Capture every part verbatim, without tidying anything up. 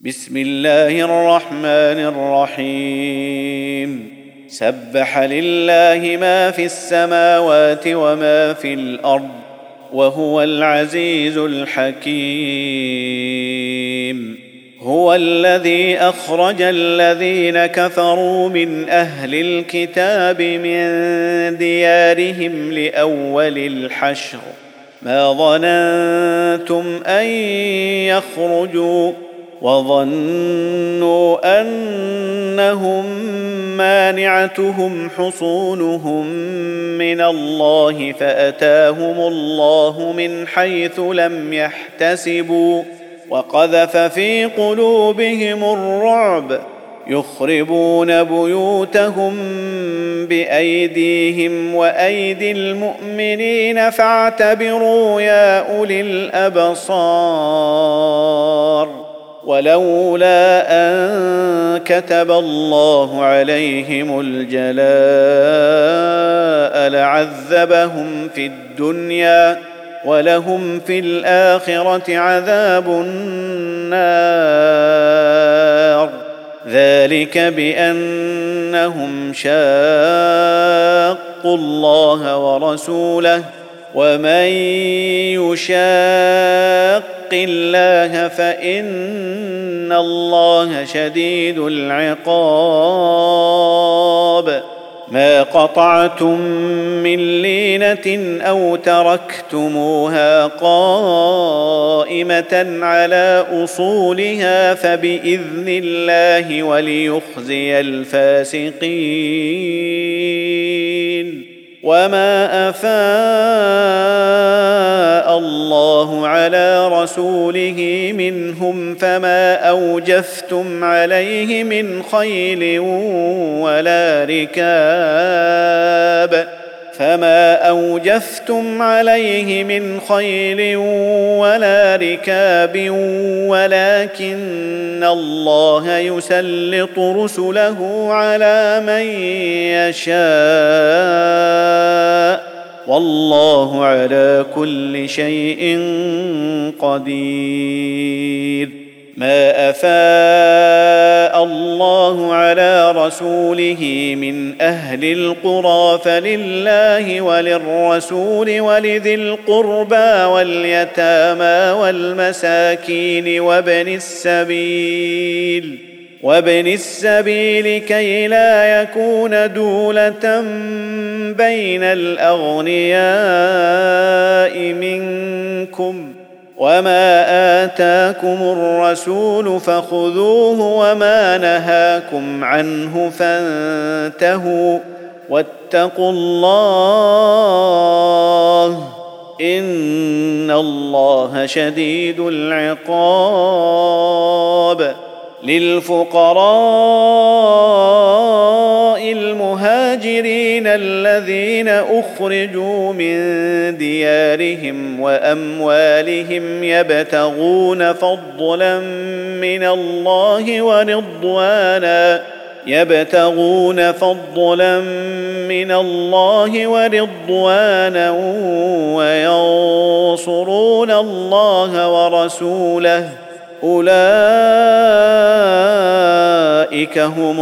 بسم الله الرحمن الرحيم سبح لله ما في السماوات وما في الأرض وهو العزيز الحكيم هو الذي أخرج الذين كفروا من أهل الكتاب من ديارهم لأول الحشر ما ظننتم أن يخرجوا وظنوا أنهم مانعتهم حصونهم من الله فأتاهم الله من حيث لم يحتسبوا وقذف في قلوبهم الرعب يخربون بيوتهم بأيديهم وأيدي المؤمنين فاعتبروا يا أولي الأبصار ولولا أن كتب الله عليهم الجلاء لعذبهم في الدنيا ولهم في الآخرة عذاب النار ذلك بأنهم شاقوا الله ورسوله ومن يشاق الله فإن الله شديد العقاب ما قطعتم من لينة أو تركتموها قائمة على أصولها فبإذن الله وليخزي الفاسقين وما أفاء الله على رسوله منهم فما أوجفتم عليه من خيل ولا ركاب فما أوجفتم عليه من خيل ولا ركاب ولكن الله يسلط رسله على من يشاء والله على كل شيء قدير ما أفاء الله على رسوله من أهل القرى فلله وللرسول ولذي القربى واليتامى والمساكين وابن السبيل وابن السبيل كي لا يكون دولة بين الأغنياء منكم وما آتاكم الرسول فخذوه وما نهاكم عنه فانتهوا واتقوا الله إن الله شديد العقاب للفقراء المهاجرين الذين أخرجوا من ديارهم وأموالهم يبتغون فضلا من الله ورضوانا يبتغون فضلا من الله ورضوانا وينصرون الله ورسوله أولئك هم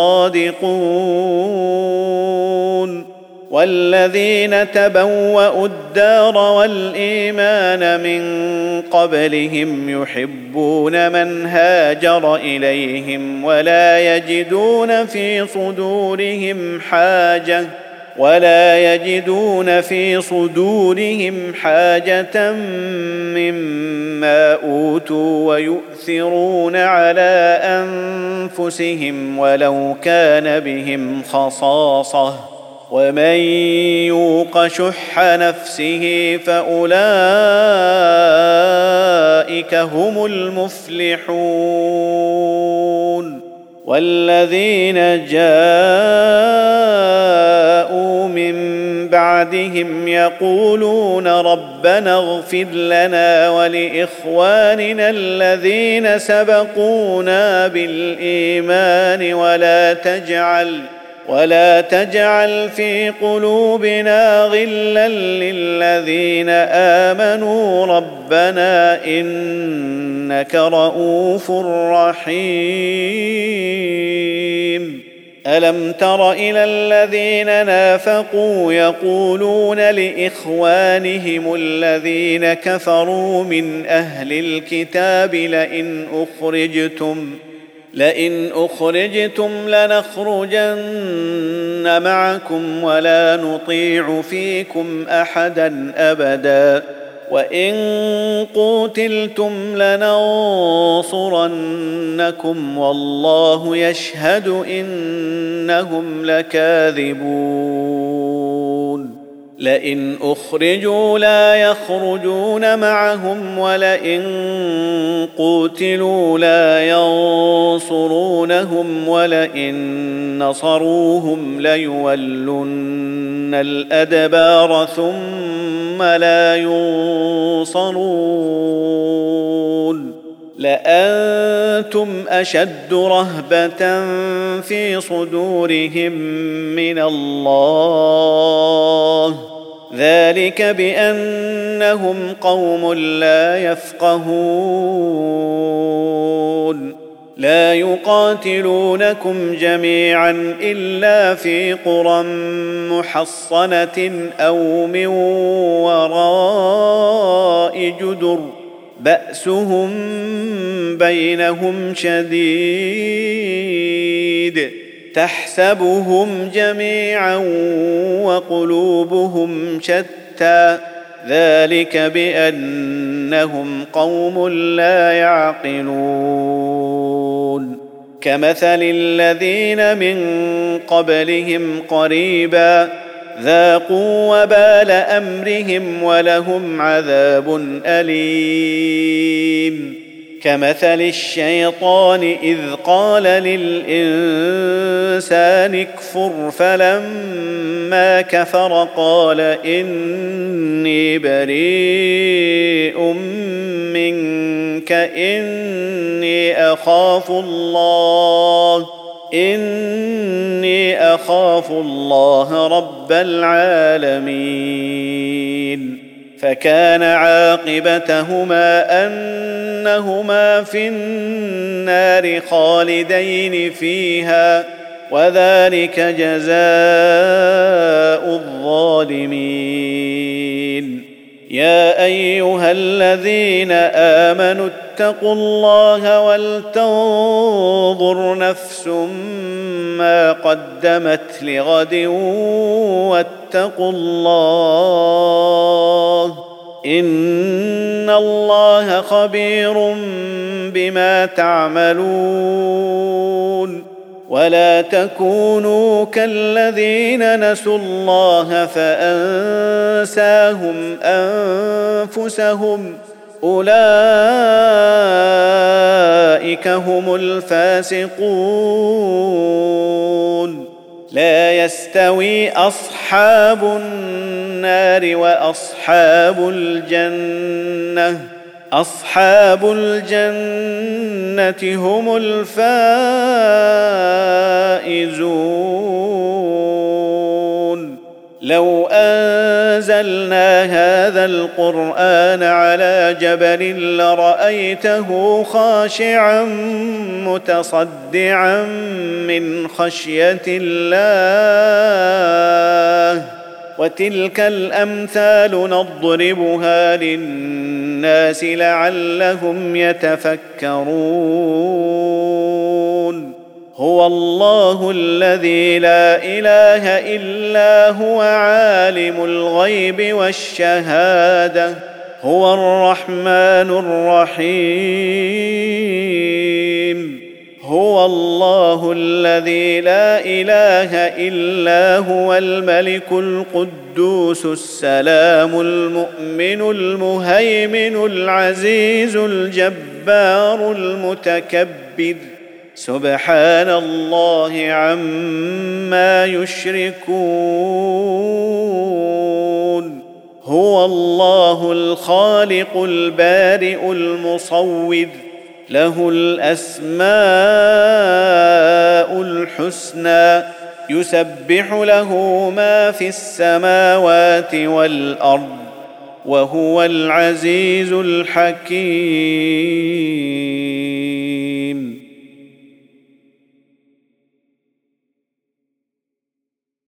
الصادقون والذين تبوأوا الدار والإيمان من قبلهم يحبون من هاجر إليهم ولا يجدون في صدورهم حاجة ولا يجدون في صدورهم حاجة مما أوتوا ويؤثرون على أنفسهم ولو كان بهم خصاصة ومن يوق شح نفسه فأولئك هم المفلحون والذين جاءوا من بعدهم يقولون ربنا اغفر لنا ولإخواننا الذين سبقونا بالإيمان ولا تجعل ولا تجعل في قلوبنا غلا للذين آمنوا ربنا إنك رءوف رحيم. ألم تر إلى الذين نافقوا يقولون لإخوانهم الذين كفروا من أهل الكتاب لئن أخرجتم لئن أخرجتم لنخرجن معكم ولا نطيع فيكم أحدا أبدا وإن قوتلتم لننصرنكم والله يشهد إنهم لكاذبون. لئن أخرجوا لا يخرجون معهم ولئن قوتلوا لا ينصرونهم ولئن نصروهم ليولن الأدبار ثم لا ينصرون. لأنتم أشد رهبة في صدورهم من الله ذلك بأنهم قوم لا يفقهون. لا يقاتلونكم جميعا إلا في قرى محصنة أو من وراء جدر بأسهم بينهم شديد تحسبهم جميعا وقلوبهم شتى ذلك بأنهم قوم لا يعقلون. كمثل الذين من قبلهم قريبا ذاقوا وبال أمرهم ولهم عذاب أليم. كمثل الشيطان إذ قال للإنسان اكفر فلما كفر قال إني بريء منك إني أخاف الله إني أخاف الله رب العالمين. فكان عاقبتهما أنهما في النار خالدين فيها وذلك جزاء الظالمين. يا أيها الذين آمنوا اتقوا الله ولتنظر نفس ما قدمت لغد واتقوا الله إن الله خبير بما تعملون. ولا تكونوا كالذين نسوا الله فأنساهم أنفسهم أولئك هم الفاسقون. لا يستوي أصحاب النار وأصحاب الجنة أصحاب الجنة هم الفائزون. لو أنزلنا هذا القرآن على جبل لرأيته خاشعا متصدعا من خشية الله وتلك الأمثال نضربها للناس لعلهم يتفكرون. هو الله الذي لا إله إلا هو عالم الغيب والشهادة هو الرحمن الرحيم. هو الله الذي لا إله إلا هو الملك القدوس السلام المؤمن المهيمن العزيز الجبار المتكبر سبحان الله عما يشركون. هو الله الخالق البارئ المصور له الأسماء الحسنى يسبح له ما في السماوات والارض وهو العزيز الحكيم.